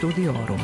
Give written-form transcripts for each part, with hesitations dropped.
Studiorum.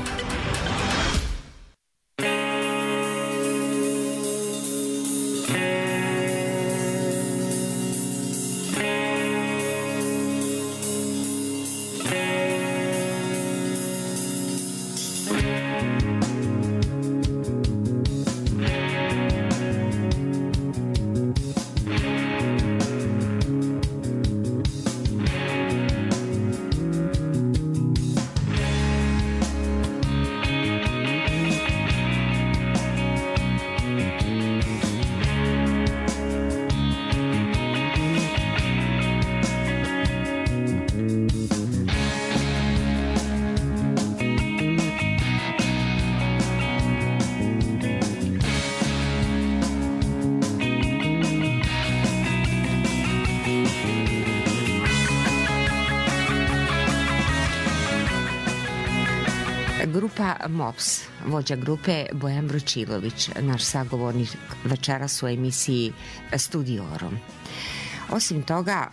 Grupa MOPS, vođa grupe Bojan Bručilović, naš sagovornik večeras u emisiji Studiorum. Osim toga,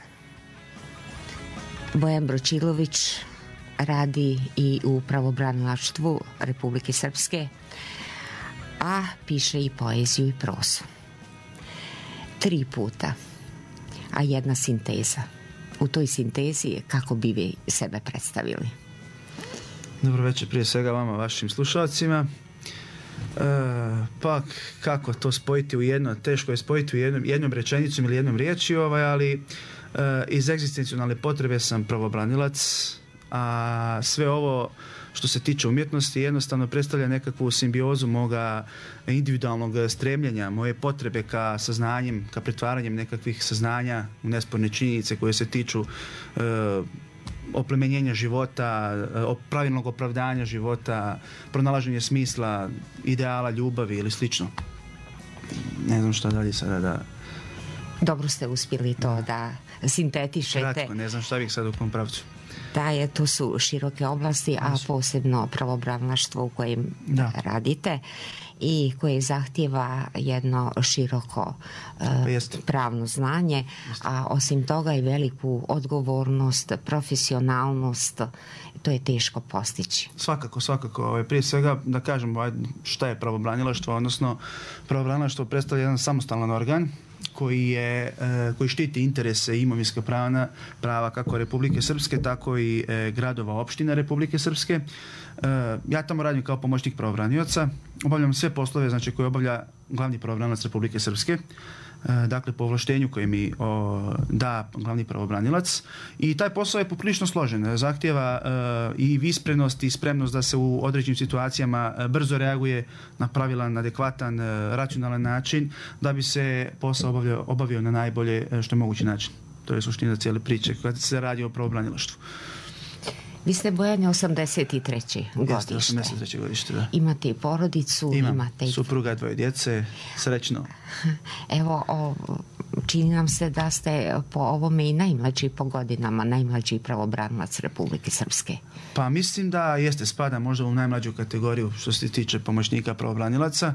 Bojan Bručilović radi i u pravobranilaštvu Republike Srpske, a piše i poeziju i prozu. 3 puta, a 1 sinteza. U toj sintezi kako bi vi sebe predstavili? Dobro večer prije svega vama, vašim slušalcima. Pa kako to spojiti u jedno, teško je spojiti u jednom rečenicom ili jednom riječju, ali iz egzistencionalne potrebe sam pravobranilac, a sve ovo što se tiče umjetnosti jednostavno predstavlja nekakvu simbiozu moga individualnog stremljenja, moje potrebe ka saznanjem, ka pretvaranjem nekakvih saznanja u nesporne činjenice koje se tiču oplemenjenja života, pravilnog opravdanja života, pronalaženje smisla, ideala ljubavi ili slično. Ne znam šta dalje sada da... Dobro ste uspjeli to da sintetišete. Kratko, ne znam šta bih sad u kom pravcu. Da, to su široke oblasti, a posebno pravobranilaštvo u kojem radite i koje zahtijeva jedno široko pravno znanje, a osim toga i veliku odgovornost, profesionalnost, to je teško postići. Svakako. Prije svega da kažem šta je pravobranilaštvo, odnosno pravobranilaštvo predstavlja jedan samostalan organ koji štiti interese imovinska prava kako Republike Srpske, tako i gradova, opština Republike Srpske. Ja tamo radim kao pomoćnik pravobranioca, obavljam sve poslove koje obavlja glavni pravobranilac Republike Srpske, dakle po ovlaštenju koje mi da glavni pravobranilac, i taj posao je poprilično složen, zahtijeva i visprenost i spremnost da se u određenim situacijama brzo reaguje na pravilan, adekvatan, racionalan način da bi se posao obavio na najbolje što je mogući način. To je suština cijele priče kada se radi o pravobranilaštvu. Vi ste Bojan 83. godište. 83. godište, da. Imate i porodicu? Imate i supruga, 2 djece, srećno. Evo, čini nam se da ste po ovome i najmlađi po godinama, najmlađi pravobranilac Republike Srpske. Pa mislim da jeste, spada možda u najmlađu kategoriju što se tiče pomoćnika pravobranilaca.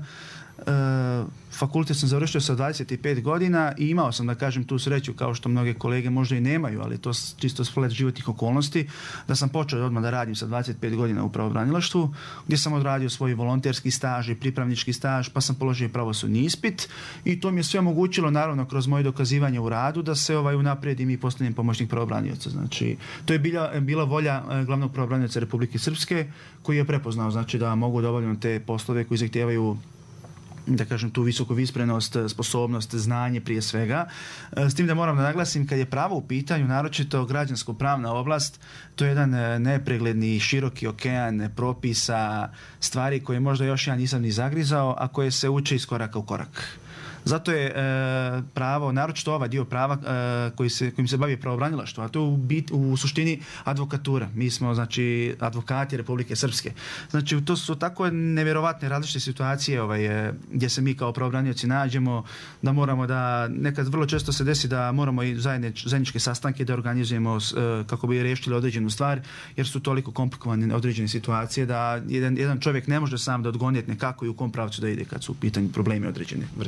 Fakultet sam završio sa 25 godina i imao sam, da kažem, tu sreću, kao što mnoge kolege možda i nemaju, ali to čisto splet životnih okolnosti, da sam počeo odmah da radim sa 25 godina u pravobranilaštvu, gdje sam odradio svoj volonterski staž i pripravnički staž, pa sam položio pravosudni ispit i to mi je sve omogućilo, naravno, kroz moje dokazivanje u radu, da se unaprijedim i postanem pomoćnik pravobranioca. Znači, to je bila volja glavnog pravobranioca Republike Srpske, koji je prepoznao, znači, da mogu da obavljam te poslove koji zahtijevaju, da kažem, tu visoku visprenost, sposobnost, znanje prije svega. S tim da moram da naglasim, kad je pravo u pitanju, naročito građansko-pravna oblast, to je jedan nepregledni, široki okean propisa, stvari koje možda još ja nisam ni zagrizao, a koje se uče iz koraka u korak. Zato je pravo, naročito ovaj dio prava kojim se bavi pravobranilaštvo, a to je u suštini advokatura. Mi smo, znači, advokati Republike Srpske. Znači, to su tako nevjerovatne različite situacije gdje se mi kao pravobranioci nađemo, da moramo da, nekad vrlo često se desi da moramo i zajedničke sastanke da organizujemo kako bi riješili određenu stvar, jer su toliko komplikovane određene situacije da jedan čovjek ne može sam da odgonjetne kako i u kom pravcu da ide kad su u pitanju problemi određene vrste.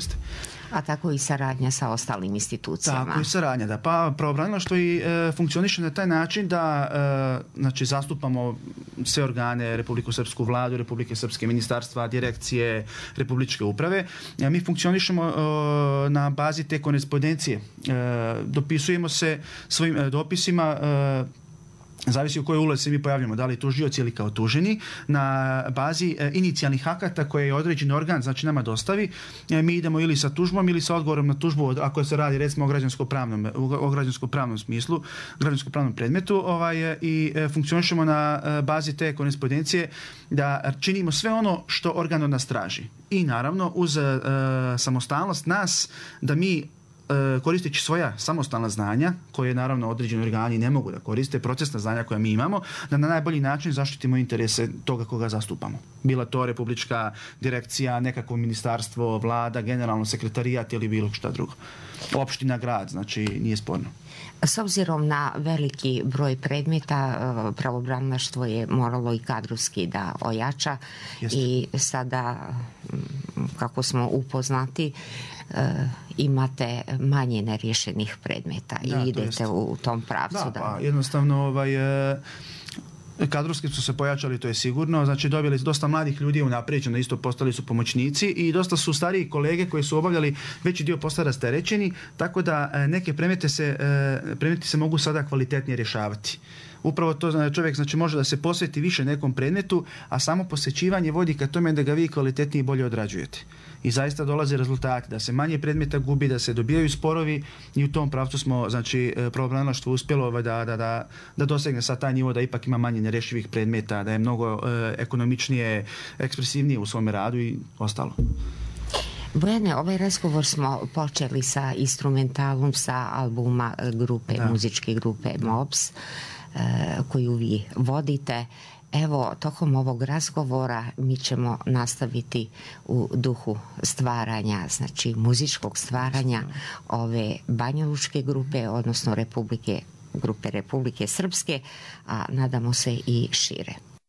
A tako i saradnja sa ostalim institucijama. Tako i saradnja, da. Pa pravobranilaštvo i funkcioniše na taj način da znači, zastupamo sve organe, Republiku Srpsku vladu, Republike Srpske ministarstva, direkcije, republičke uprave. Mi funkcionišemo na bazi te korespondencije. Dopisujemo se svojim dopisima, zavisi u kojoj ulozi se mi pojavljamo, da li tužioci ili kao tuženi, na bazi inicijalnih akata koje je određeni organ, znači nama dostavi. Mi idemo ili sa tužbom ili sa odgovorom na tužbu, ako se radi recimo o građansko-pravnom smislu, građansko-pravnom predmetu, i funkcionišemo na bazi te korespondencije da činimo sve ono što organ od nas traži. I naravno uz samostalnost nas da mi koristeći svoja samostalna znanja, koje naravno određeni organi ne mogu da koriste, procesna znanja koja mi imamo, da na najbolji način zaštitimo interese toga koga zastupamo. Bila to republička direkcija, nekakvo ministarstvo, vlada, generalno sekretarijat ili bilo šta drugo. Opština, grad, znači nije sporno. S obzirom na veliki broj predmeta, pravobranilaštvo je moralo i kadrovski da ojača. Jeste. I sada, kako smo upoznati, imate manje nerješenih predmeta i idete u tom pravcu. Pa jednostavno kadrovski su se pojačali, to je sigurno. Znači dobili dosta mladih ljudi unaprijeđeno, isto postali su pomoćnici i dosta su stariji kolege koji su obavljali veći dio posla rasterećeni, tako da neke predmeti se mogu sada kvalitetnije rješavati. Upravo to čovjek znači, može da se posveti više nekom predmetu, a samo posvećivanje vodi ka tome da ga vi kvalitetnije i bolje odrađujete. I zaista dolaze rezultati, da se manje predmeta gubi, da se dobijaju sporovi i u tom pravcu smo, znači, pravobranilaštvo uspjelo da dosegne sad taj nivo da ipak ima manje nerješivih predmeta, da je mnogo ekonomičnije, ekspresivnije u svome radu i ostalo. Bojane, ovaj razgovor smo počeli sa instrumentalom sa albuma muzičke grupe MOBS, koju vi vodite. Evo, tokom ovog razgovora mi ćemo nastaviti u duhu stvaranja, znači muzičkog stvaranja ove banjalučke grupe, odnosno grupe Republike Srpske, a nadamo se i šire.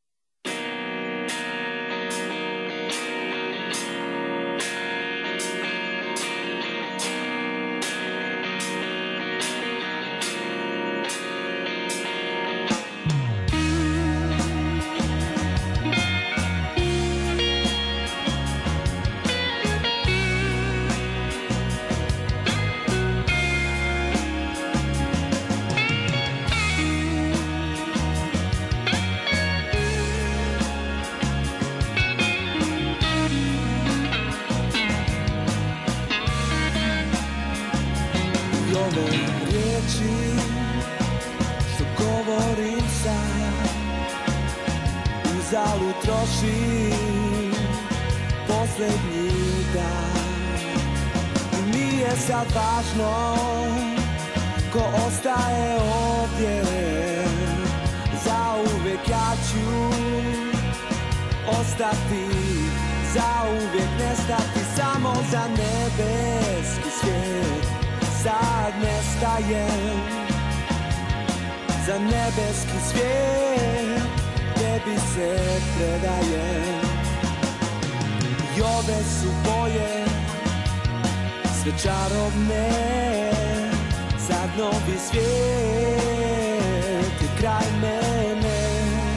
Za nebeski svijet tebi se predajem. I ove su boje sve čarobne, sad novi svijet je kraj mene,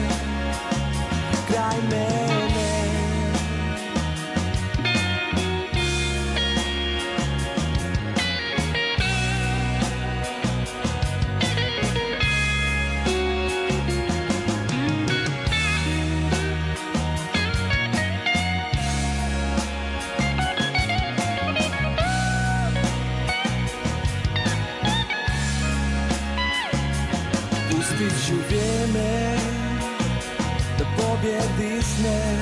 kraj mene. Pustit ću vrijeme da pobjedi sne,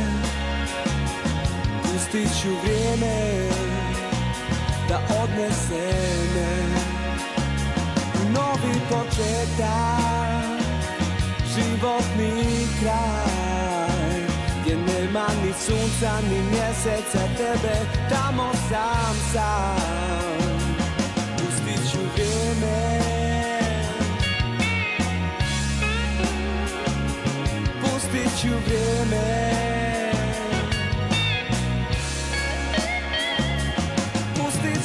pustit ću vrijeme da odnese me u novi početak, životni kraj, gdje nema ni sunca ni mjeseca, tebe tamo sam. Pustit ću vrijeme, pustit ću vrijeme, pustit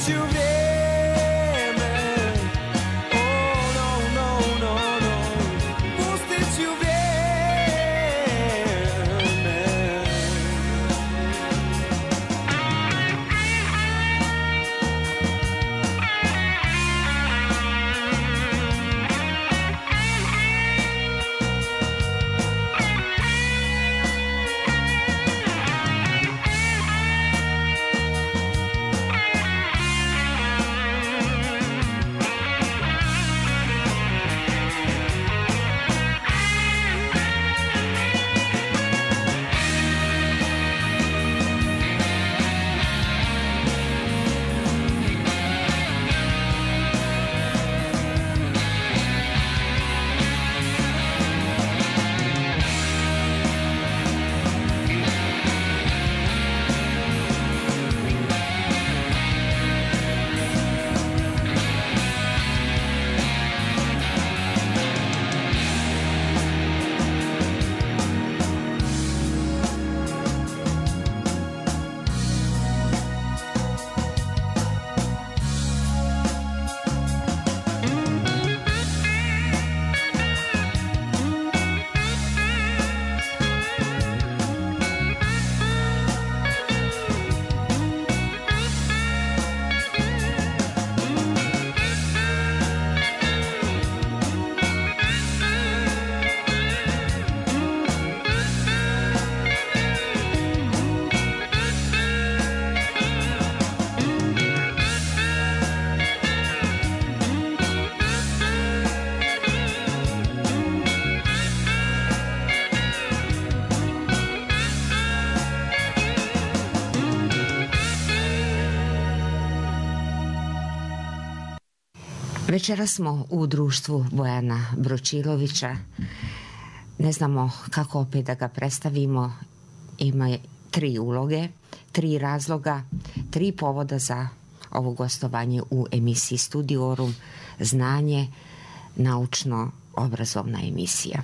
Večera smo u društvu Bojana Bročilovića. Ne znamo kako opet da ga predstavimo. Ima 3 uloge, 3 razloga, 3 povoda za ovo gostovanje u emisiji Studiorum. Znanje, naučno-obrazovna emisija.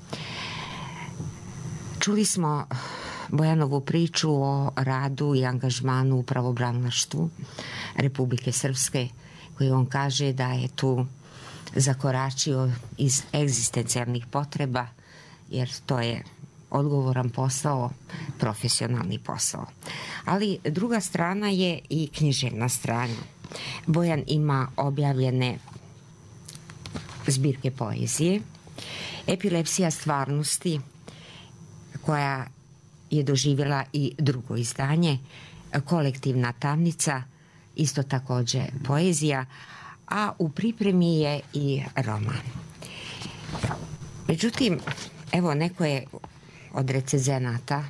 Čuli smo Bojanovu priču o radu i angažmanu u pravobranilaštvu Republike Srpske, koji on kaže da je tu zakoračio iz egzistencijalnih potreba, jer to je odgovoran posao, profesionalni posao. Ali druga strana je i književna strana. Bojan ima objavljene zbirke poezije, Epilepsija stvarnosti, koja je doživjela i drugo izdanje, Kolektivna tamnica, isto također poezija, a u pripremi je i roman. Međutim, evo, neko je od recenzenata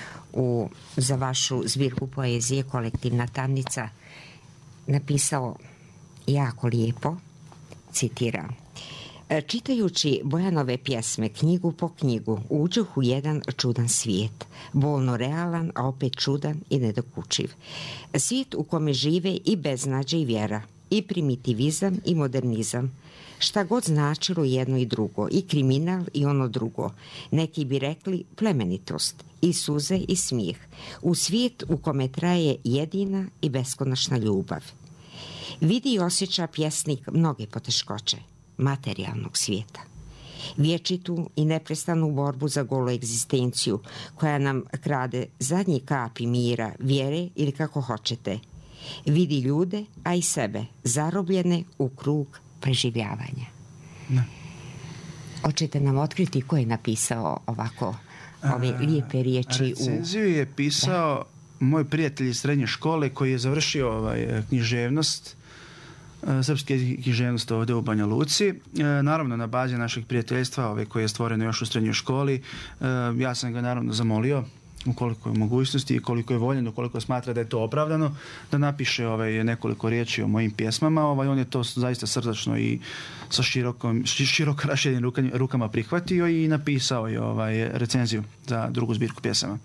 za vašu zbirku poezije Kolektivna tamnica napisao jako lijepo, citiram: čitajući Bojanove pjesme knjigu po knjigu uđoh u jedan čudan svijet, bolno realan, a opet čudan i nedokučiv. Svijet u kome žive i beznađe i vjera, i primitivizam i modernizam, šta god značilo jedno i drugo, i kriminal i ono drugo, neki bi rekli plemenitost, i suze i smijeh, u svijet u kome traje jedina i beskonačna ljubav. Vidi i osjeća pjesnik mnoge poteškoće materijalnog svijeta, vječitu i neprestanu borbu za golu egzistenciju koja nam krade zadnji kapi mira, vjere ili kako hoćete. Vidi ljude, a i sebe, zarobljene u krug preživljavanja. Ne. Hoćete nam otkriti ko je napisao ovako ove lijepe riječi? Recenziju je pisao moj prijatelj iz srednje škole koji je završio književnost, srpske književnost ovdje u Banja Luci. Naravno, na bazi našeg prijateljstva koje je stvoreno još u srednjoj školi, ja sam ga naravno zamolio, ukoliko je mogućnosti i koliko je voljen, ukoliko smatra da je to opravdano, da napiše nekoliko riječi o mojim pjesmama. On je to zaista srdačno i sa široko raširenim rukama prihvatio i napisao je recenziju za drugu zbirku pjesama.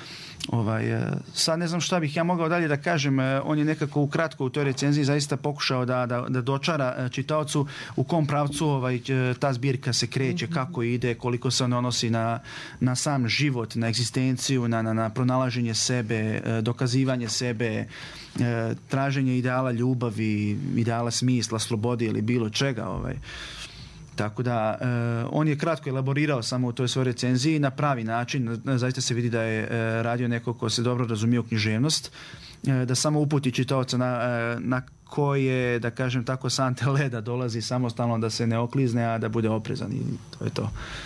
Sad ne znam šta bih ja mogao dalje da kažem. On je nekako ukratko u toj recenziji zaista pokušao da dočara čitaocu u kom pravcu ta zbirka se kreće, kako ide, koliko se on odnosi na sam život, na egzistenciju, na pronalaženje sebe, dokazivanje sebe, traženje ideala ljubavi, ideala smisla, slobode ili bilo čega. Tako da, on je kratko elaborirao samo u toj svojoj recenziji na pravi način. Zaista se vidi da je radio neko ko se dobro razumije u književnost, da samo uputi čitaoca na koje, da kažem tako, sante leda dolazi samostalno, da se ne oklizne, a da bude oprezan, i to je to.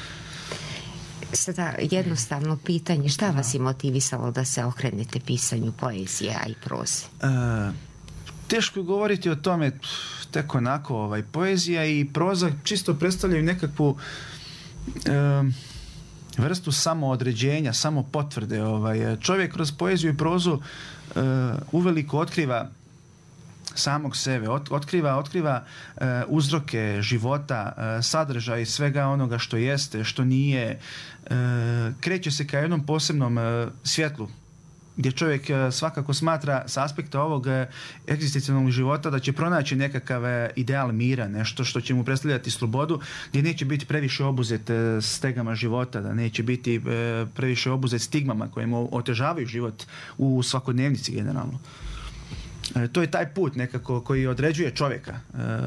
Sada jednostavno pitanje, šta vas je motivisalo da se okrenete pisanju poezije, a i proze? Teško je govoriti o tome tek onako. Poezija i proza čisto predstavljaju nekakvu vrstu samoodređenja, samopotvrde. Čovjek kroz poeziju i prozu uveliko otkriva samog sebe, otkriva uzroke života, sadržaj svega onoga što jeste, što nije, kreće se ka jednom posebnom svjetlu, gdje čovjek svakako smatra s aspekta ovog egzistencijalnog života da će pronaći nekakav ideal mira, nešto što će mu predstavljati slobodu, gdje neće biti previše obuzet stegama života, da neće biti previše obuzet stigmama koje mu otežavaju život u svakodnevnici generalno. To je taj put nekako koji određuje čovjeka.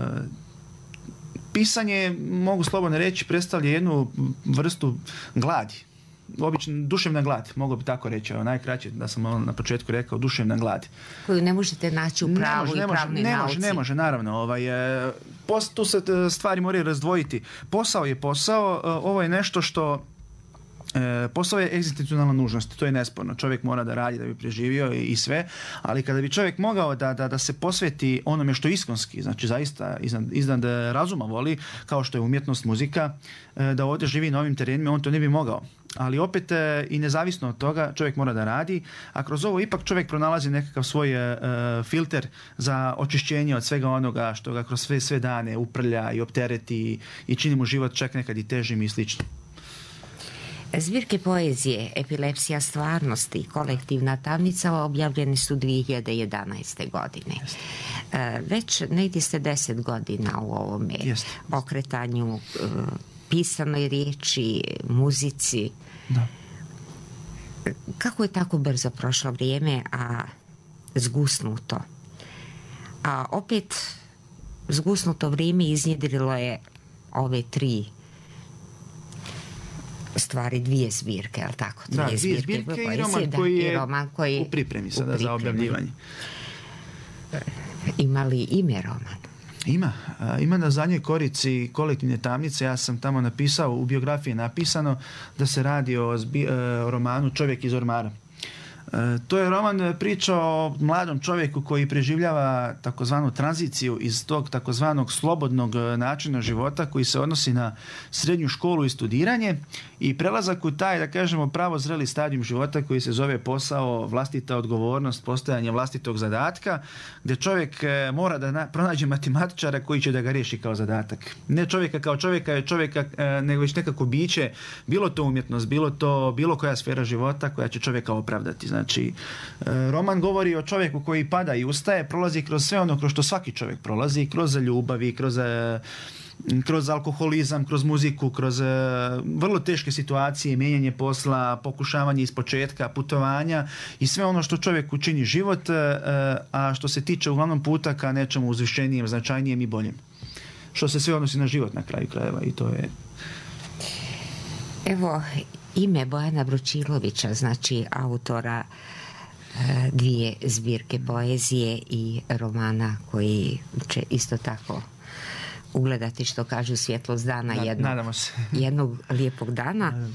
Pisanje, mogu slobodno reći, predstavlja jednu vrstu gladi. Obično duševna glad, mogu bi tako reći, najkraće da sam na početku rekao, duševna glad. Koju ne možete naći u pravu i pravnoj nauci. Ne može, naravno. Tu se stvari moraju razdvojiti. Posao je posao, ovo je nešto što Posao je egzistencijalna nužnost, to je nesporno. Čovjek mora da radi da bi preživio i sve, ali kada bi čovjek mogao da se posveti onome što iskonski, znači zaista iznad razuma voli, kao što je umjetnost, muzika, da ovdje živi na ovim terenima, on to ne bi mogao. Ali opet i nezavisno od toga čovjek mora da radi, a kroz ovo ipak čovjek pronalazi nekakav svoj filter za očišćenje od svega onoga što ga kroz sve dane uprlja i optereti i čini mu život čak nekad i težim i slično. Zbirke poezije Epilepsija stvarnosti, kolektivna tamnica objavljeni su 2011. godine. Već negdje ste 10 godina u ovome okretanju pisanoj riječi, muzici. Da. Kako je tako brzo prošlo vrijeme, a zgusnuto? A opet zgusnuto vrijeme iznjedrilo je ove 3 stvari, 2 zbirke, je li tako? 2 zbirke i roman koji je u pripremi sada za objavljivanje. Ima li ime roman? Ima na zadnjoj korici kolektivne tamnice. Ja sam tamo napisao, u biografiji je napisano da se radi o romanu Čovjek iz ormara. To je roman priča o mladom čovjeku koji preživljava takozvanu tranziciju iz tog takozvanog slobodnog načina života koji se odnosi na srednju školu i studiranje i prelazak u taj, da kažemo, pravo zreli stadijum života koji se zove posao, vlastita odgovornost, postojanje vlastitog zadatka, gdje čovjek mora da pronađe matematičara koji će da ga riješi kao zadatak. Ne čovjeka kao čovjeka, nego već nekako biće, bilo to umjetnost, bilo koja sfera života koja će čovjeka opravdati. Znači, roman govori o čovjeku koji pada i ustaje, prolazi kroz sve ono kroz što svaki čovjek prolazi, kroz ljubavi, kroz alkoholizam, kroz muziku, kroz vrlo teške situacije, mijenjanje posla, pokušavanje iz početka, putovanja i sve ono što čovjeku čini život, a što se tiče uglavnom puta ka nečemu uzvišenijem, značajnijem i boljem. Što se sve odnosi na život na kraju krajeva i to je... Evo, ime Bojana Bručilovića, znači autora 2 zbirke poezije i romana koji će isto tako ugledati, što kažu, svjetlost dana jednog lijepog dana.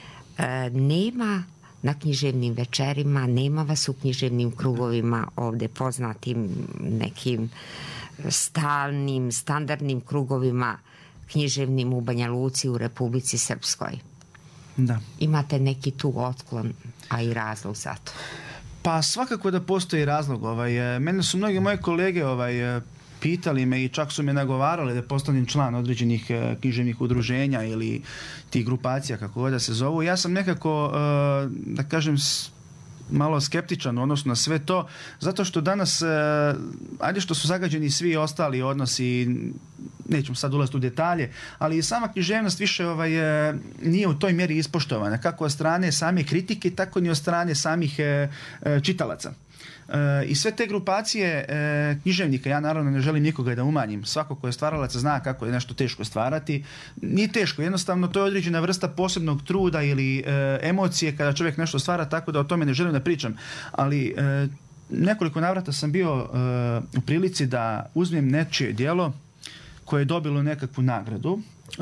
Nema na književnim večerima, nema vas u književnim krugovima ovdje poznatim nekim stalnim, standardnim krugovima književnim u Banja Luci, u Republici Srpskoj. Da. Imate neki tu otklon, a i razlog za to? Pa svakako da postoji razlog. Mene su mnogi moje kolege pitali me i čak su me nagovarali da postanem član određenih književnih udruženja ili tih grupacija, kako god da se zovu. Ja sam nekako, da kažem, malo skeptičan u odnosu na sve to, zato što danas, ajde što su zagađeni svi ostali odnosi, nećemo sad ulaziti u detalje, ali i sama književnost više nije u toj mjeri ispoštovana, kako od strane same kritike, tako ni od strane samih čitalaca. I sve te grupacije književnika, ja naravno ne želim nikoga da umanjim, svako ko je stvaralac zna kako je nešto teško stvarati, nije teško, jednostavno to je određena vrsta posebnog truda ili emocije kada čovjek nešto stvara, tako da o tome ne želim da pričam, ali nekoliko navrata sam bio u prilici da uzmem nečije djelo koje je dobilo nekakvu nagradu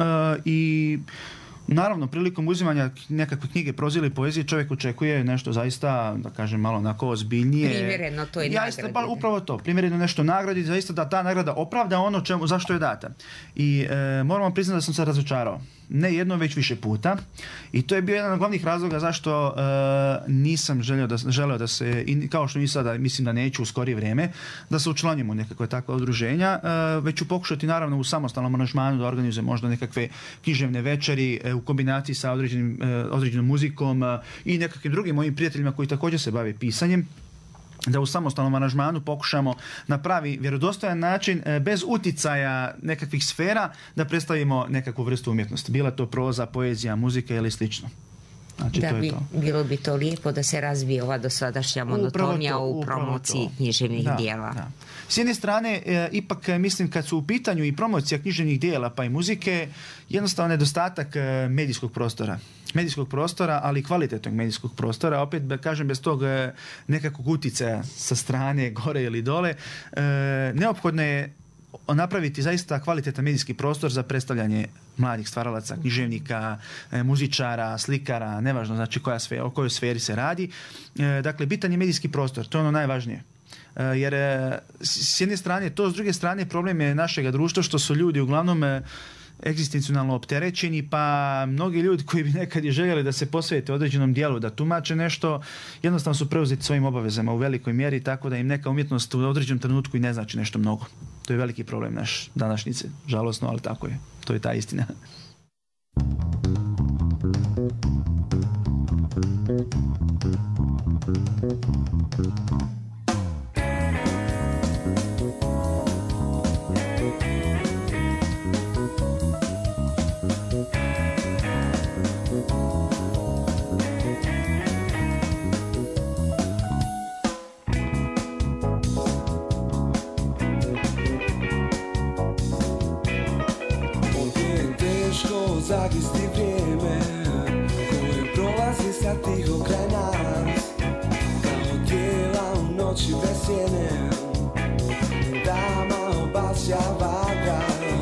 i naravno, prilikom uzimanja nekakve knjige, proze ili poezije, čovjek očekuje nešto zaista, da kažem, malo onako ozbiljnije. Primjereno to je nagradi. Upravo to, primjereno nešto nagradi, zaista da ta nagrada opravda ono zašto je data. I moramo priznati da sam se razočarao. Ne jedno, već više puta. I to je bio jedan od glavnih razloga zašto nisam želeo da se, kao što mi sada, mislim da neću u skorije vrijeme, da se učlanjujemo u nekakve takve udruženja, već ću pokušati naravno u samostalnom aranžmanu da organizujem možda nekakve književne večeri u kombinaciji sa određenom muzikom i nekakvim drugim mojim prijateljima koji također se bave pisanjem, da u samostalnom aranžmanu pokušamo na pravi vjerodostojan način, bez uticaja nekakvih sfera, da predstavimo nekakvu vrstu umjetnosti. Bila to proza, poezija, muzika ili slično. Znači, da, bilo bi to lijepo da se razvije ova dosadašnja monotonija u promociji književnih dijela. Da. S jedne strane, ipak mislim kad su u pitanju i promocija književnih dijela pa i muzike, jednostavno nedostatak medijskog prostora, ali kvalitetnog medijskog prostora, opet kažem bez tog nekakvog uticaja sa strane, gore ili dole, neophodno je napraviti zaista kvalitetan medijski prostor za predstavljanje mladih stvaralaca, književnika, muzičara, slikara, nevažno znači o kojoj sferi se radi. Dakle, bitan je medijski prostor, to je ono najvažnije. Jer s jedne strane to, s druge strane problem je našeg društva što su ljudi uglavnom egzistencionalno opterećeni, pa mnogi ljudi koji bi nekad i željeli da se posvete određenom dijelu, da tumače nešto, jednostavno su preuzeti svojim obavezama u velikoj mjeri, tako da im neka umjetnost u određenom trenutku i ne znači nešto mnogo. To je veliki problem naš današnjice, žalosno, ali tako je. To je ta istina. Zagristi vrijeme koje prolazi sad tiho kraj nas, kao tijela u noći bez sjene, dama obasja vaga.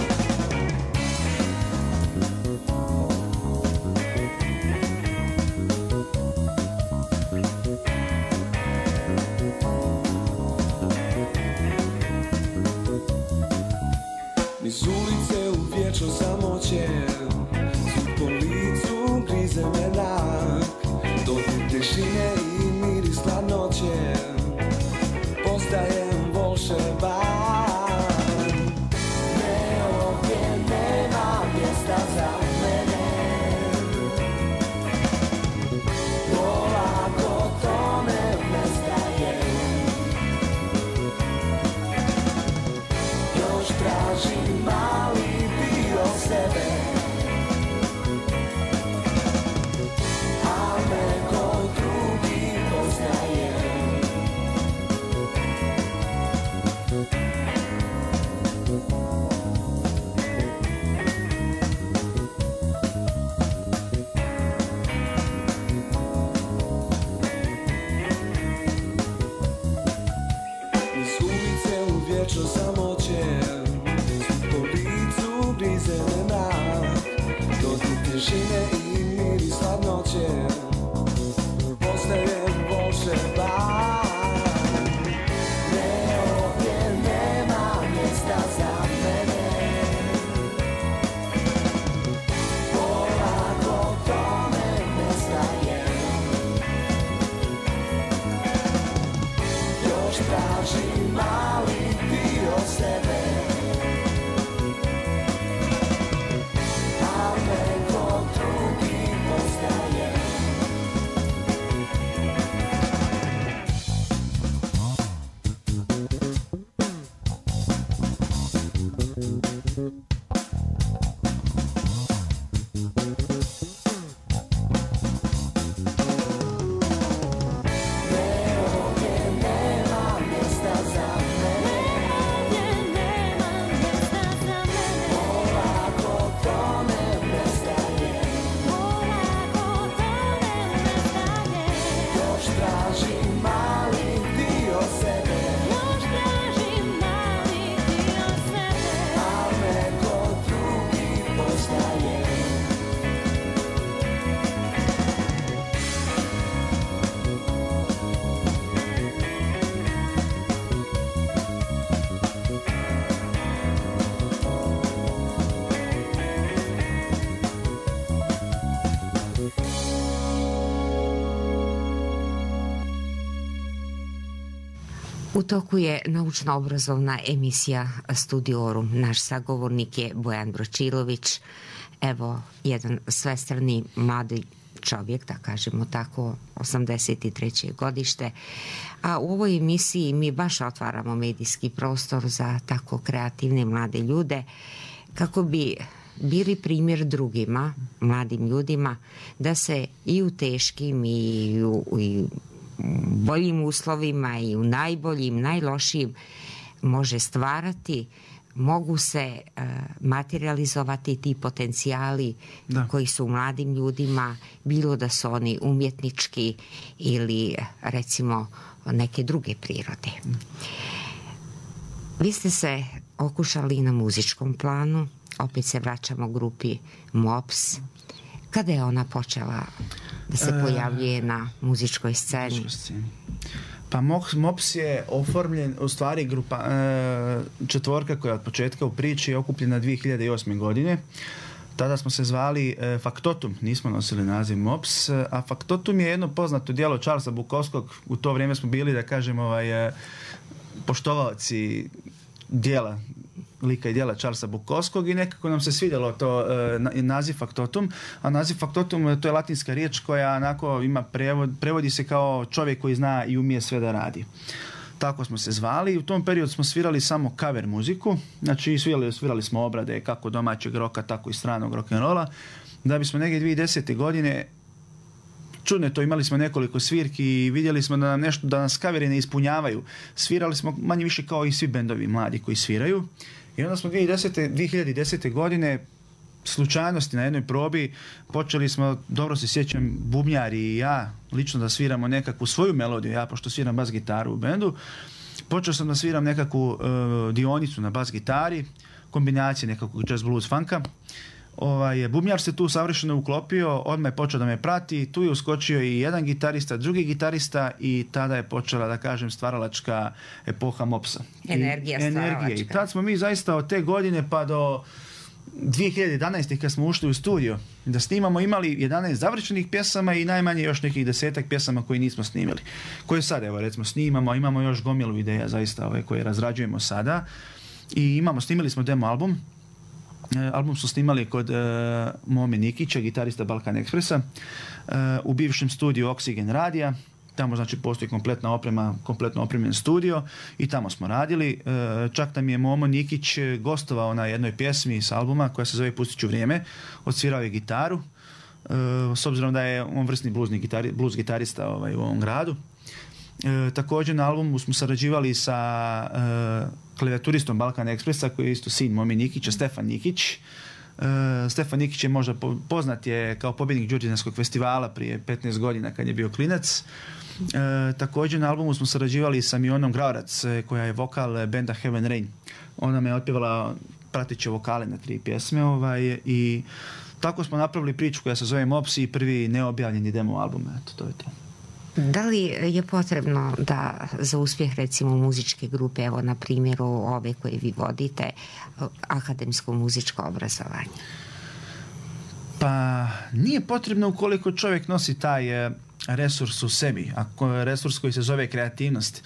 Niz ulice u vječno samoće, po licu grize me rak, dodir tišine i miris hladnoće, postajem volšeban. Ne, ovdje nema mjesta za mene, polako tome nestajem, još tražim mali dio sebe. Vječno samoće, po licu grize me mrak, dodir tišine i miris hladnoće, postajem volšeban. Ne, ovdje nema mjesta za mene, polako tome nestajem, još tražim mali dio sebe, a neko drugi postaje. U toku je naučno-obrazovna emisija Studiorum. Naš sagovornik je Bojan Bročilović. Evo, jedan svestrani mladi čovjek, da kažemo tako, 83. godište. A u ovoj emisiji mi baš otvaramo medijski prostor za tako kreativne mlade ljude kako bi bili primjer drugima, mladim ljudima, da se i u teškim i u boljim uslovima i u najboljim, najlošijim može stvarati, mogu se materializovati ti potencijali koji su u mladim ljudima, bilo da su oni umjetnički ili recimo neke druge prirode. Vi ste se okušali na muzičkom planu. Opet se vraćamo grupi MOPS. Kada je ona počela da se pojavljuje na muzičkoj sceni? Pa MOPS je oformljen, u stvari grupa, četvorka koja je od početka u priči je okupljena 2008. godine. Tada smo se zvali Faktotum, nismo nosili naziv MOPS, a Faktotum je jedno poznato djelo Charlesa Bukowskog. U to vrijeme smo bili, da kažem, poštovaoci djela, lika i djela Charlesa Bukowskog i nekako nam se svidjelo to naziv Faktotum, a naziv Faktotum to je latinska riječ koja onako ima prevodi se kao čovjek koji zna i umije sve da radi. Tako smo se zvali. U tom periodu smo svirali samo cover muziku, znači svirali smo obrade kako domaćeg roka, tako i stranog rock'n'rolla, da bismo negdje 2010. godine čudno je to, imali smo nekoliko svirki i vidjeli smo da nas kaveri ne ispunjavaju. Svirali smo manje više kao i svi bendovi mladi koji sviraju. I onda smo 2010. godine slučajnosti na jednoj probi počeli smo, dobro se sjećam, bubnjari i ja lično da sviramo nekakvu svoju melodiju, ja pošto sviram bas gitaru u bendu, počeo sam da sviram nekakvu dionicu na bas gitari, kombinacije nekakvog jazz blues funka. Bubnjar se tu savršeno uklopio, odmah je počeo da me prati, tu je uskočio i jedan gitarista, drugi gitarista i tada je počela, da kažem, stvaralačka epoha MOPS-a. Energija stvaralačka. I tad smo mi zaista od te godine pa do 2011. kad smo ušli u studio da snimamo, imali 11 završenih pjesama i najmanje još nekih 10 pjesama koje nismo snimili. Koje sad, evo recimo, snimamo, imamo još gomilu ideja zaista koje razrađujemo sada i snimili smo demo album. Album su snimali kod Mome Nikića, gitarista Balkan Expressa, u bivšem studiju Oxygen radija. Tamo znači postoji kompletna oprema, kompletno opremljen studio i tamo smo radili. Čak nam je Momo Nikić gostovao na jednoj pjesmi s albuma koja se zove Pustit ću vrijeme. Odsvirao je gitaru, s obzirom da je on vrsni blues gitarista u ovom gradu. Također na albumu smo sarađivali sa klavijaturistom Balkan Expressa koji je isto sin Momi Nikića, Stefan Nikić. Stefan Nikić je možda poznat je kao pobjednik Đurđevdanskog festivala prije 15 godina kad je bio klinac. Također na albumu smo sarađivali sa Mionom Graorac koja je vokal benda Heaven Rain. Ona me je otpjevala prateće vokale na 3 pjesme i tako smo napravili priču koja se zove MOPS i prvi neobjavljeni demo album. Eto, to je to. Da li je potrebno da za uspjeh recimo muzičke grupe, evo na primjeru ove koje vi vodite, akademsko muzičko obrazovanje? Pa nije potrebno ukoliko čovjek nosi taj resurs u sebi, resurs koji se zove kreativnost.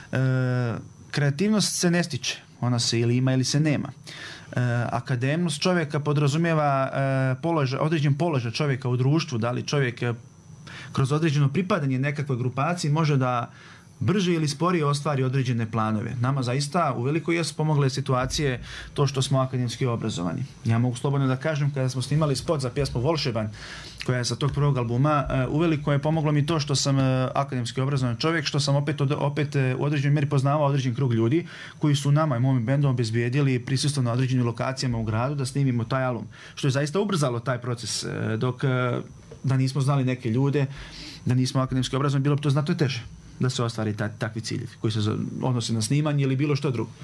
Kreativnost se ne stiče, ona se ili ima ili se nema. Akademnost čovjeka podrazumijeva određen položaj čovjeka u društvu, da li čovjek kroz određeno pripadanje nekakvoj grupaciji može da brže ili sporije ostvari određene planove. Nama zaista uveliko jesu pomogle situacije to što smo akademski obrazovani. Ja mogu slobodno da kažem, kada smo snimali spot za pjesmu Volšeban, koja je sa tog prvog albuma, uveliko je pomoglo mi to što sam akademski obrazovan čovjek, što sam opet u određenoj mjeri poznavao određen krug ljudi koji su nama i mojim bendom obezbijedili prisustvo na određenim lokacijama u gradu da snimimo taj album. Što je zaista ubrzalo taj proces, dok da nismo znali neke ljude, da nismo akademski obrazovani, bilo bi to znatno teže da se ostvari takvi ciljevi koji se odnose na snimanje ili bilo što drugo.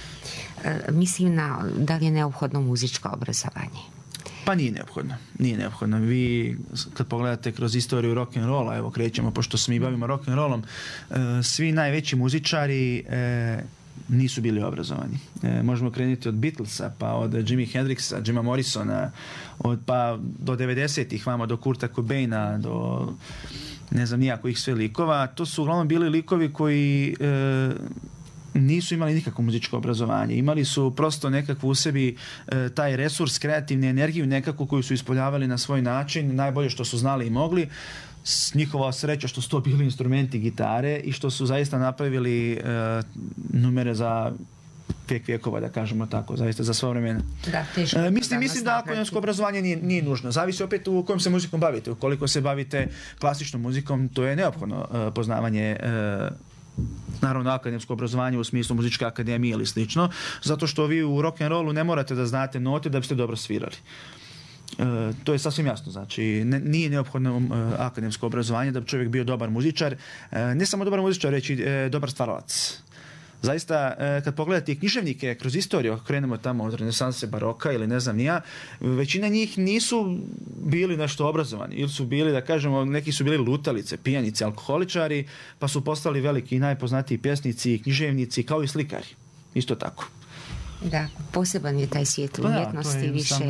Mislim da li je neophodno muzičko obrazovanje? Pa nije neophodno. Vi kad pogledate kroz istoriju rock'n'rolla, evo krećemo, pošto se mi bavimo rock'n'rollom, svi najveći muzičari nisu bili obrazovani. Možemo krenuti od Beatlesa, pa od Jimi Hendrixa, Jima Morrisona, pa do 90-ih, vamo do Kurta Cobaina, do ne znam nijakojih sve likova. To su uglavnom bili likovi koji nisu imali nikakvo muzičko obrazovanje. Imali su prosto nekakvu u sebi taj resurs, kreativne energiju nekako koju su ispoljavali na svoj način, najbolje što su znali i mogli. Njihova sreća što su to bili instrumenti gitare i što su zaista napravili numere za vijekova, da kažemo tako, zaista za sva vremena. Mislim da akademsko obrazovanje nije nužno. Zavisi opet u kojom se muzikom bavite. Ukoliko se bavite klasičnom muzikom, to je neophodno poznavanje naravno akademsko obrazovanje u smislu muzičke akademije ili slično, zato što vi u rock'n'rollu ne morate da znate note da biste dobro svirali. To je sasvim jasno, znači nije neophodno akademsko obrazovanje da bi čovjek bio dobar muzičar, ne samo dobar muzičar, reći dobar stvaralac. Zaista, kad pogledate književnike kroz istoriju, ako krenemo tamo od renesanse, baroka ili ne znam nija, većina njih nisu bili nešto obrazovani, ili su bili, da kažemo, neki su bili lutalice, pijanice, alkoholičari, pa su postali veliki i najpoznatiji pjesnici, književnici, kao i slikari. Isto tako. Da, poseban je taj svijet umjetnosti,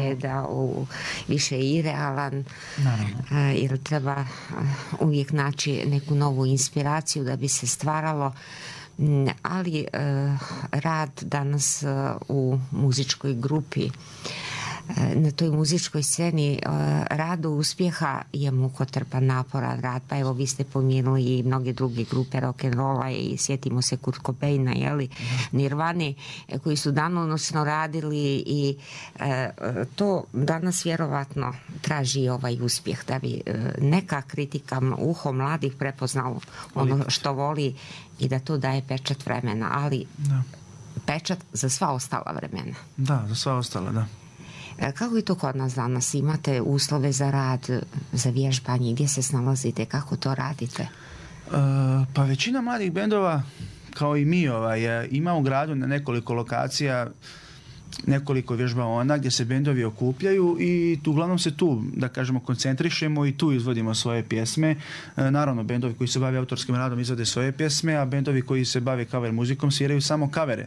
više irealan, jer treba uvijek naći neku novu inspiraciju da bi se stvaralo, ali rad danas u muzičkoj grupi, na toj muzičkoj sceni, rad uspjeha je mukotrpan, naporan rad. Pa evo, vi ste pominuli i mnoge druge grupe rock'n'rolla i sjetimo se Kurt Cobaina, Nirvani, koji su danonoćno radili i to danas vjerovatno traži ovaj uspjeh da bi neka kritika, uho mladih prepoznalo ono što voli i da to daje pečat vremena, ali pečat za sva ostala vremena. Da, za sva ostala, da. Kako je to kod nas danas? Imate uslove za rad, za vježbanje? Gdje se snalazite? Kako to radite? Pa većina mladih bendova, kao i mi, ima u gradu na nekoliko lokacija, nekoliko vježbaona gdje se bendovi okupljaju i uglavnom se tu, da kažemo, koncentrišemo i tu izvodimo svoje pjesme. Naravno, bendovi koji se bave autorskim radom izvode svoje pjesme, a bendovi koji se bave cover muzikom sviraju samo kavere.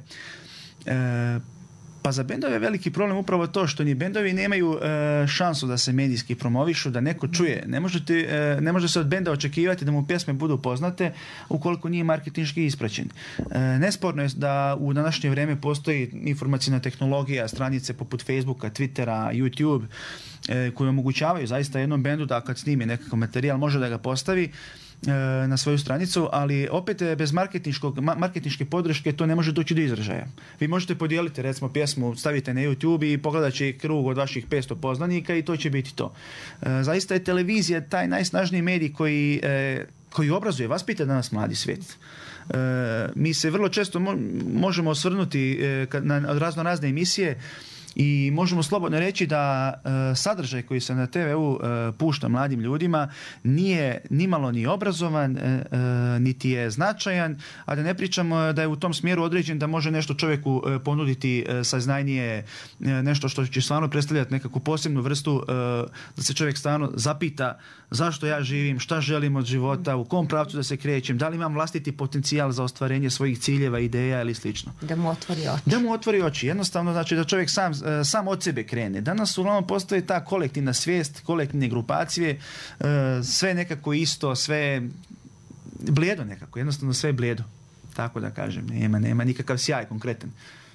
Pa za bendove je veliki problem upravo to što ni bendovi nemaju šansu da se medijski promovišu, da neko čuje. Ne može se od benda očekivati da mu pjesme budu poznate ukoliko nije marketinški ispraćen. Nesporno je da u današnje vrijeme postoji informacijna tehnologija, stranice poput Facebooka, Twittera, YouTube, koje omogućavaju zaista jednom bendu da kad snimi nekakav materijal može da ga postavi na svoju stranicu, ali opet bez marketinške podrške to ne može doći do izražaja. Vi možete podijeliti, recimo, pjesmu, stavite na YouTube i pogledat će krug od vaših 500 poznanika i to će biti to. Zaista je televizija taj najsnažniji medij koji obrazuje, vaspita danas mladi svijet. Mi se vrlo često možemo osvrnuti na razne emisije i možemo slobodno reći da sadržaj koji se na TV-u pušta mladim ljudima nije nimalo ni obrazovan, niti je značajan, a da ne pričamo da je u tom smjeru određen da može nešto čovjeku ponuditi saznajnije, nešto što će stvarno predstavljati nekakvu posebnu vrstu, da se čovjek stvarno zapita zašto ja živim, šta želim od života, u kom pravcu da se krećem, da li imam vlastiti potencijal za ostvarenje svojih ciljeva, ideja ili slično. Da mu otvori oči. Da mu otvori oči. Jednostavno, znači da čovjek sam od sebe krene. Danas uglavnom postoji ta kolektivna svijest, kolektivne grupacije, sve nekako isto, sve blijedo nekako, jednostavno sve blijedo. Tako da kažem, nema nikakav sjaj konkretan.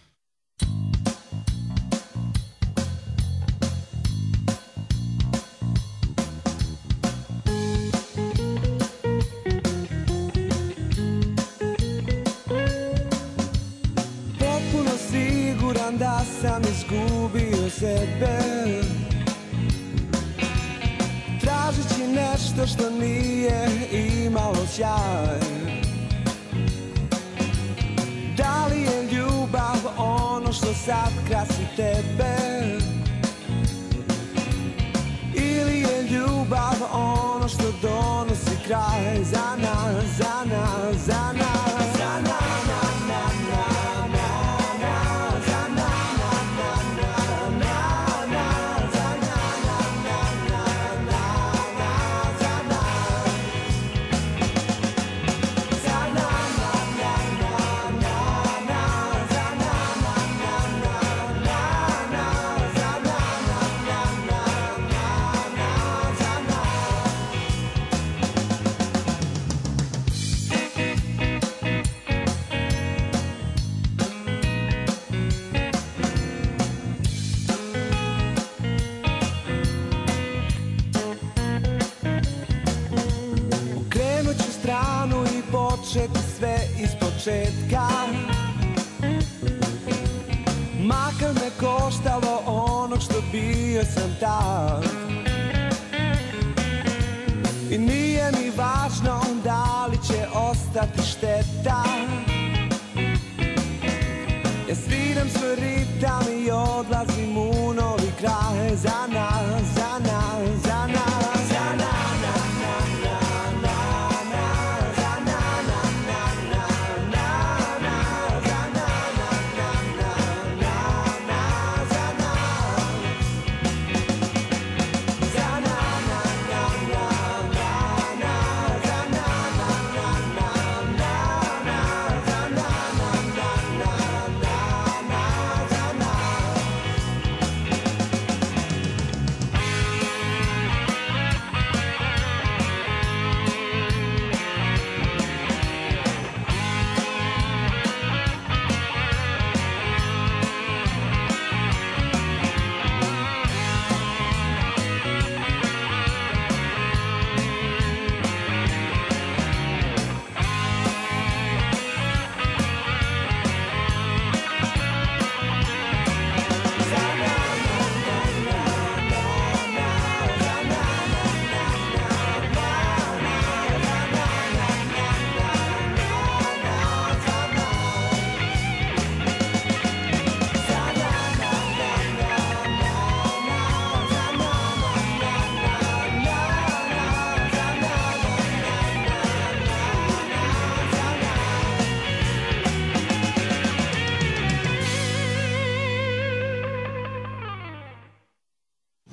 Da sam izgubio sebe, tražeći nešto što nije imalo sjaj. Da li je ljubav ono što sad krasi tebe, ili je ljubav ono što donosi kraj za nas, za nas, za nas, za nas. Početi sve iz početka, makar me koštalo onog što bio sam tad. I nije mi važno da li će ostati šteta, ja sviram svoj ritam i odlazim u novi kraj. Za nas, za nas, za nas, za nas.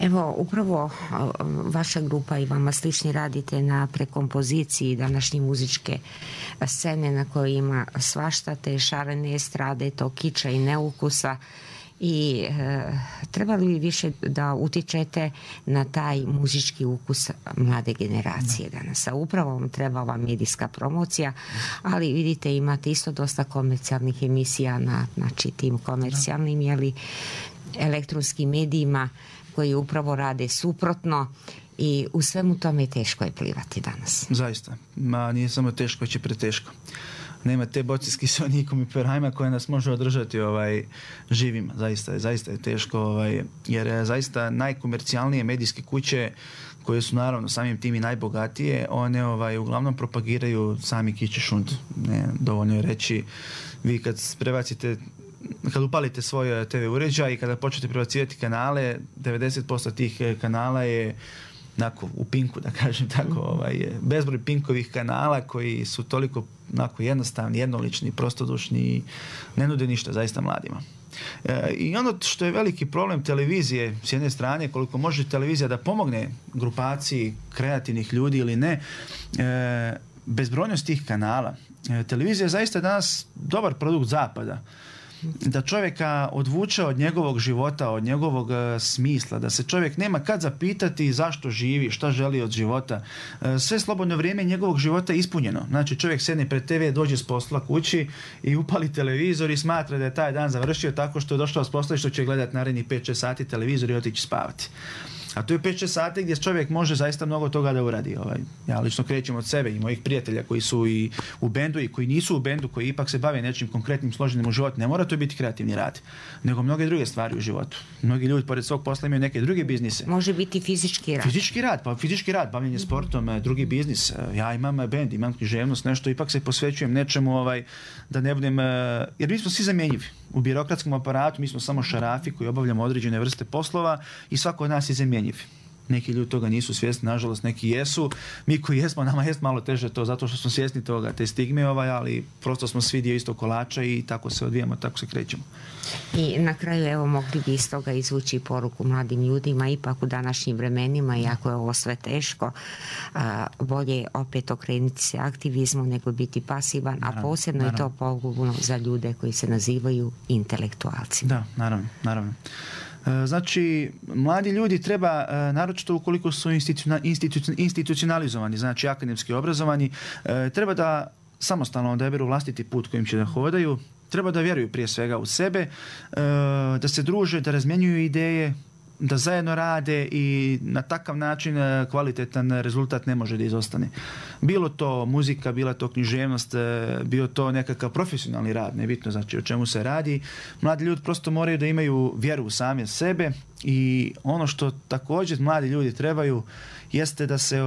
Evo, upravo vaša grupa i vama slični radite na prekompoziciji današnje muzičke scene na kojoj ima svašta, te šarene estrade, to kiča i neukusa. I trebali bi više da utičete na taj muzički ukus mlade generacije danas. A upravo vam treba ova medijska promocija, ali vidite, imate isto dosta komercijalnih emisija na, znači, tim komercijalnim elektronskim medijima koji upravo rade suprotno i u svemu tome teško je plivati danas. Zaista. Nije samo teško, već je preteško. Nema te boce s kiselnikom i perajma koje nas može održati živima. Zaista je teško, jer zaista najkomercijalnije medijske kuće koje su naravno samim tim i najbogatije, one uglavnom propagiraju sami kič i šund. Dovoljno je reći, vi kad upalite svoj TV uređaj i kada počnete prebacivati kanale, 90% tih kanala je u pinku, da kažem tako, bezbroj pinkovih kanala koji su toliko jednostavni, jednolični, prostodušni i ne nude ništa zaista mladima. I ono što je veliki problem televizije, s jedne strane, koliko može televizija da pomogne grupaciji kreativnih ljudi ili ne, bezbrojnost tih kanala. Televizija je zaista danas dobar produkt zapada. Da čovjeka odvuče od njegovog života, od njegovog smisla, da se čovjek nema kad zapitati zašto živi, šta želi od života. Sve slobodno vrijeme njegovog života je ispunjeno. Znači čovjek sedne pred TV, dođe s posla kući i upali televizor i smatra da je taj dan završio tako što je došao s posla i što će gledati narednih 5-6 sati televizor i otići spavati. A to je 5-6 sati gdje čovjek može zaista mnogo toga da uradi. Ja lično krećem od sebe i mojih prijatelja koji su i u bendu i koji nisu u bendu, koji ipak se bave nečim konkretnim složenim u životu. Ne mora to biti kreativni rad, nego mnoge druge stvari u životu. Mnogi ljudi pored svog posla imaju neke druge biznise. Može biti fizički rad. Fizički rad, bavljenje sportom, drugi biznis. Ja imam bend, imam književnost, nešto, ipak se posvećujem nečemu da ne budem... Jer mi smo svi zamjenjivi. U birokratskom aparatu mi smo samo šarafi koji obavljamo određene vrste poslova i svako od nas je zamjenjiv. Neki ljudi toga nisu svjesni, nažalost neki jesu. Mi koji jesmo, nama jest malo teže to zato što smo svjesni toga, te stigme, ali prosto smo svi dio istog kolača i tako se odvijamo, tako se krećemo. I na kraju, evo, mogli bi iz toga izvući poruku mladim ljudima, ipak u današnjim vremenima, iako je ovo sve teško, bolje opet okrenuti se aktivizmu nego biti pasivan, a posebno je to pogubno za ljude koji se nazivaju intelektualcima. Da, naravno. Znači, mladi ljudi treba, naročito ukoliko su institucionalizovani, znači akademski obrazovani, treba da samostalno odaberu vlastiti put kojim će da hodaju, treba da vjeruju prije svega u sebe, da se druže, da razmjenjuju ideje, da zajedno rade i na takav način kvalitetan rezultat ne može da izostane. Bilo to muzika, bila to književnost, bio to nekakav profesionalni rad, nebitno znači o čemu se radi. Mladi ljudi prosto moraju da imaju vjeru u same sebe i ono što također mladi ljudi trebaju jeste da se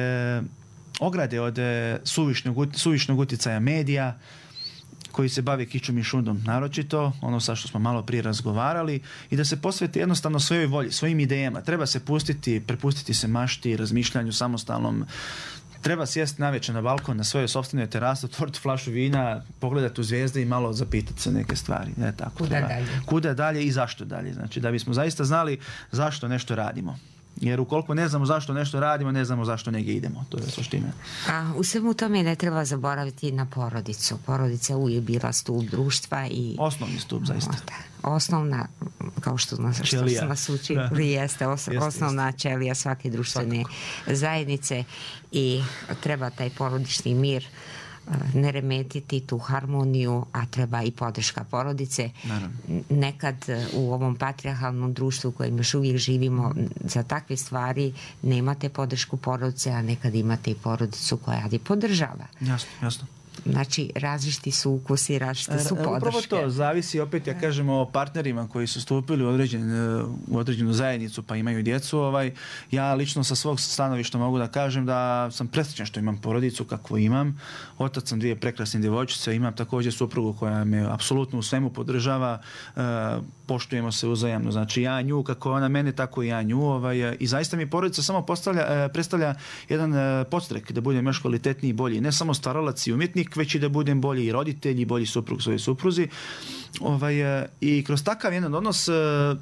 ograde od suvišnog utjecaja medija koji se bave kičom i šundom, naročito ono sa što smo malo prije razgovarali, i da se posvete jednostavno svojoj volji, svojim idejama. Treba se prepustiti se mašti, razmišljanju samostalnom. Treba sjesti navečer na balkon, na svojoj sopstvenoj terasi, otvoriti flašu vina, pogledati u zvijezde i malo zapitati se neke stvari. Kuda dalje i zašto dalje. Znači, da bismo zaista znali zašto nešto radimo. Jer ukoliko ne znamo zašto nešto radimo, ne znamo zašto negdje idemo. To je suština. A u svemu tome ne treba zaboraviti na porodicu. Porodica je uvijek bila stup društva i... Osnovni stup, zaista. Osnovna, kao što nas uči, jeste osnovna ćelija svake društvene zajednice i treba taj porodični mir ne remetiti, tu harmoniju, a treba i podrška porodice. Naravno. Nekad u ovom patrijarhalnom društvu u kojem još uvijek živimo, za takve stvari nemate podršku porodice, a nekad imate i porodicu koja ti podržava. Jasno. Znači, različiti su ukusi, različite su podrške. Upravo to, zavisi opet, ja kažem, o partnerima koji su stupili u određenu zajednicu pa imaju djecu. Ja lično sa svog stanovišta mogu da kažem da sam presrećan što imam porodicu kakvu imam. Otac sam 2 prekrasne djevojčice, imam također suprugu koja me apsolutno u svemu podržava, poštujemo se uzajamno. Znači, ja nju kako ona mene, tako i ja nju. I zaista mi porodica samo predstavlja jedan podstrek da budem još kvalitetniji i bolji. Ne samo stvaralac i umjetnik, već i da budem bolji roditelj i bolji suprug svojoj supruzi. I kroz takav jedan odnos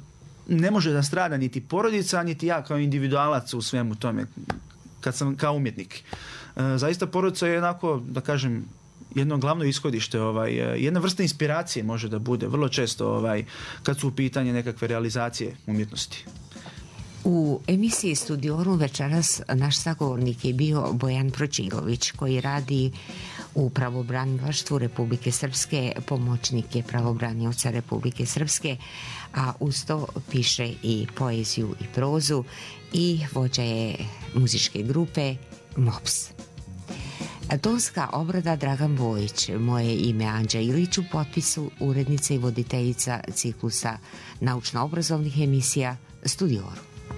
ne može da strada niti porodica, niti ja kao individualac u svemu tome, kad sam kao umjetnik. Zaista porodica je jednako, da kažem, jedno glavno ishodište, jedna vrsta inspiracije može da bude vrlo često kad su u pitanje nekakve realizacije umjetnosti. U emisiji Studiorum večeras naš sagovornik je bio Bojan Pročirović, koji radi u pravobranilaštvu Republike Srpske, pomoćnik je pravobranioca Republike Srpske, a uz to piše i poeziju i prozu i vođa je muzičke grupe MOPS. Tonska obrada Dragan Bojić, moje ime Anđa Ilić, u potpisu urednica i voditeljica ciklusa naučno-obrazovnih emisija Studiorum.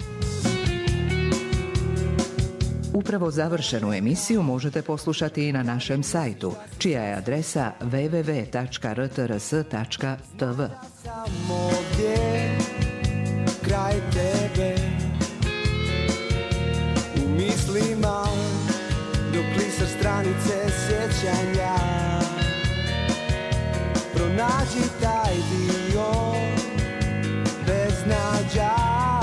Upravo završenu emisiju možete poslušati i na našem sajtu, čija je adresa www.rtrs.tv. Samo gdje, kraj tebe, u mislima, dok lisaš stranice sjećanja, pronađi taj dio beznađa.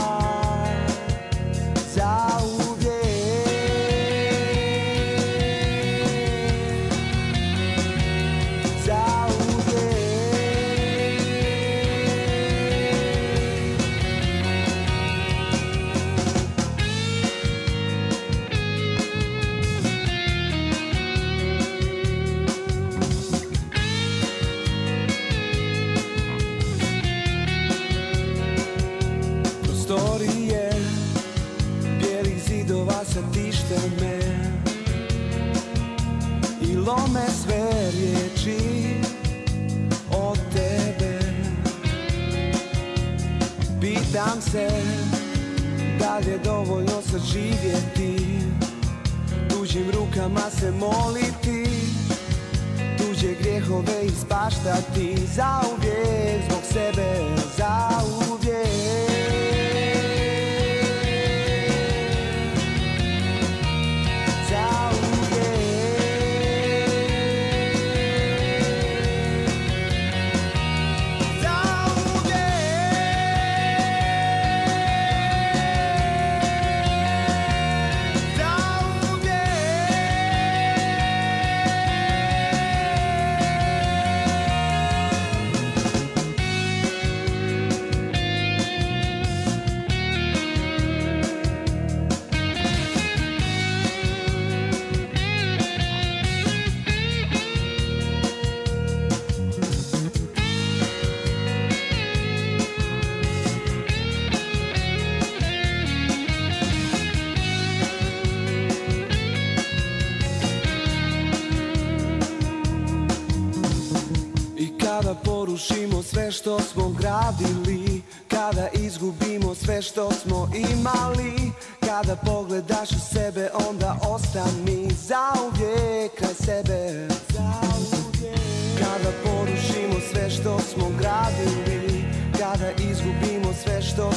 Lome sve riječi od tebe. Pitam se da li je dovoljno saživjeti, tuđim rukama se moliti, tuđe grijehove ispaštati, zauvijek zbog sebe, zauvijek. Porušimo sve što smo gradili, kada izgubimo sve što smo imali, kada pogledaš u sebe onda ostani zauvijek kraj sebe, zauvijek. Kada porušimo sve što smo gradili, kada izgubimo sve što